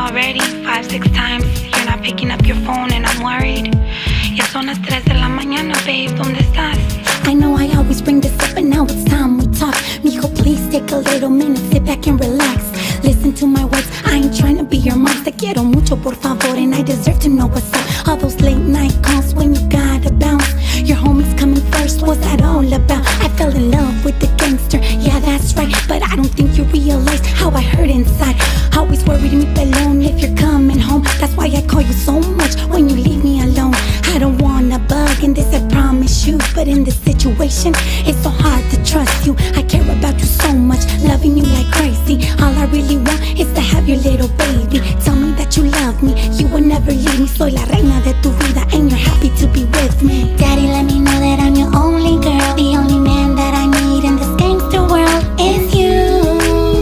already 5-6 times. You're not picking up your phone and I'm worried. Ya son las 3 de la mañana, babe, ¿dónde estás? I know I always bring this up, but now it's time we talk. Mijo, please take a little minute, sit back and relax. Listen to my words, I ain't trying to be your mom. Te quiero mucho, por favor, and I deserve to know what's up. All those late night calls when you gotta bounce. Your homies coming first, what's that all about? I fell in love with the gangster, yeah, that's right. But I don't think you realize how I hurt inside. Always worried me alone if you're coming home. That's why I call you so much when you leave me alone. I don't wanna bug in this, I promise you. But in this situation, it's so hard to trust you. I care about you so much, loving you like crazy. All I really want is to have your little baby. Tell me that you love me, you will never leave me. Soy la reina de tu vida and you're happy to be with me. Daddy, let me know that I'm your only girl. The only man that I need in this gangster world is you,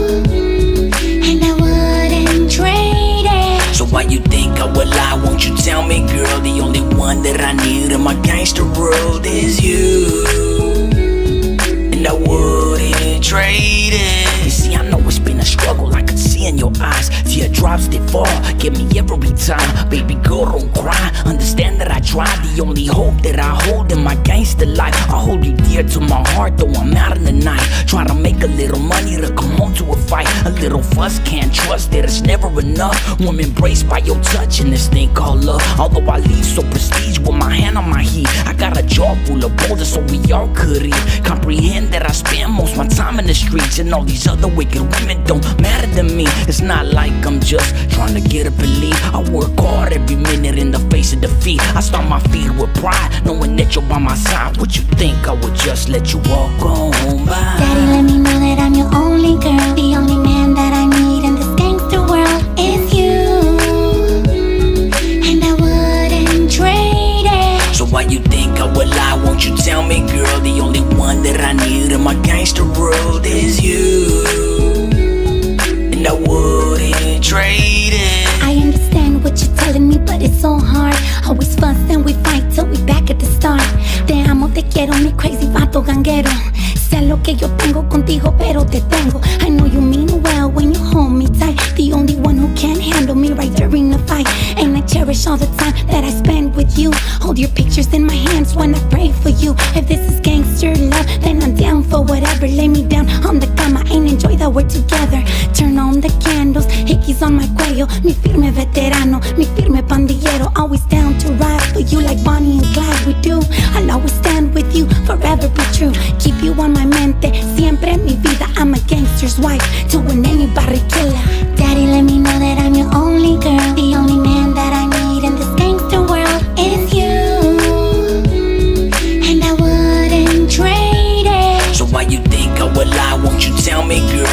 and I wouldn't trade it. So why you think I would lie? Won't you tell me, girl? The only one that I need in my gangster world is you, and I wouldn't trade it. You see, I know it's been a struggle, I could see in your eyes. Teardrops they fall, give me every time. Baby girl, don't cry, understand that I tried. The only hope that I hold in my gangster life. I hold you dear to my heart, though I'm out in the night. Try to make a little money to come home to a fight. A little fuss, can't trust that it's never enough. I'm embraced by your touch and this thing called love. Although I leave so prestige with my hand on my heat, I got a jaw full of boulders so we all could eat. Comprehend that I spend most my time in the streets, and all these other wicked women don't matter to me. It's not like I'm just trying to get up and leave. I work hard every minute in the face of defeat. I stomp my feet with pride, knowing that you're by my side. Would you think I would just let you walk on by? Daddy, let me know that I'm your only girl. The only man that I need in this gangster world is you, and I wouldn't trade it. So why you think I would lie? Won't you tell me, girl? The only one that I need in my gangster world is you, and I wouldn't trade it. I understand what you're telling me, but it's so hard. Always fuss and we fight till we back at the start. Te amo, te quiero, mi crazy vato ganguero. Sé lo que yo tengo contigo, pero te tengo. I know you mean well when you hold me tight. The only one who can handle me right during the fight. And I cherish all the time that I spend with you. Hold your pictures in my hands when I pray for you. If this is gangster love, then I'm down for whatever. Lay me down on the cama and enjoy that we're together. Turn on the candles, hickeys on my cuello. Mi firme veterano, mi firme pandillero. Always down to ride for you like Bonnie and Clyde we do. I'll always stand with you, forever be true. Keep you on my mente, siempre en mi vida. I'm a gangster's wife to an any barricada. Daddy, let me know that I'm your only girl. The only man that I need in this gangster world is you, and I wouldn't trade it. So why you think I would lie? Won't you tell me, girl?